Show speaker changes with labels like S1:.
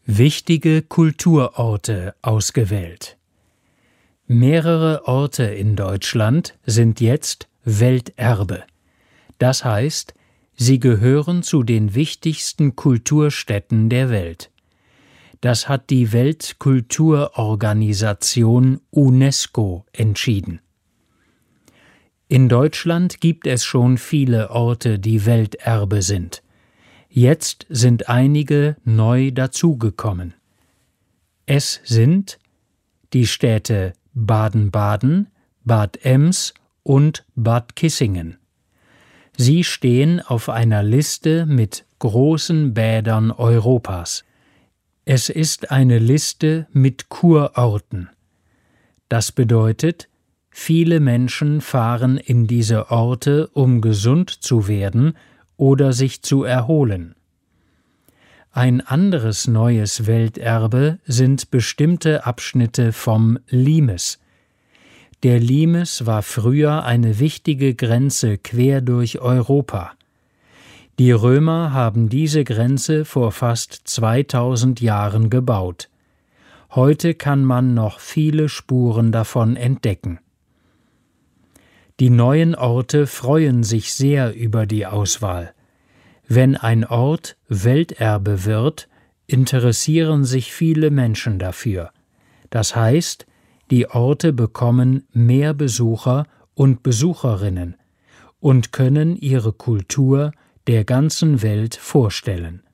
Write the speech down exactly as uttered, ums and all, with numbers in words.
S1: Wichtige Kulturorte ausgewählt. Mehrere Orte in Deutschland sind jetzt Welterbe. Das heißt, sie gehören zu den wichtigsten Kulturstätten der Welt. Das hat die Weltkulturorganisation UNESCO entschieden. In Deutschland gibt es schon viele Orte, die Welterbe sind. Jetzt sind einige neu dazugekommen. Es sind die Städte Baden-Baden, Bad Ems und Bad Kissingen. Sie stehen auf einer Liste mit großen Bädern Europas. Es ist eine Liste mit Kurorten. Das bedeutet, viele Menschen fahren in diese Orte, um gesund zu werden oder sich zu erholen. Ein anderes neues Welterbe sind bestimmte Abschnitte vom Limes. Der Limes war früher eine wichtige Grenze quer durch Europa. Die Römer haben diese Grenze vor fast zweitausend Jahren gebaut. Heute kann man noch viele Spuren davon entdecken. Die neuen Orte freuen sich sehr über die Auswahl. Wenn ein Ort Welterbe wird, interessieren sich viele Menschen dafür. Das heißt, die Orte bekommen mehr Besucher und Besucherinnen und können ihre Kultur der ganzen Welt vorstellen.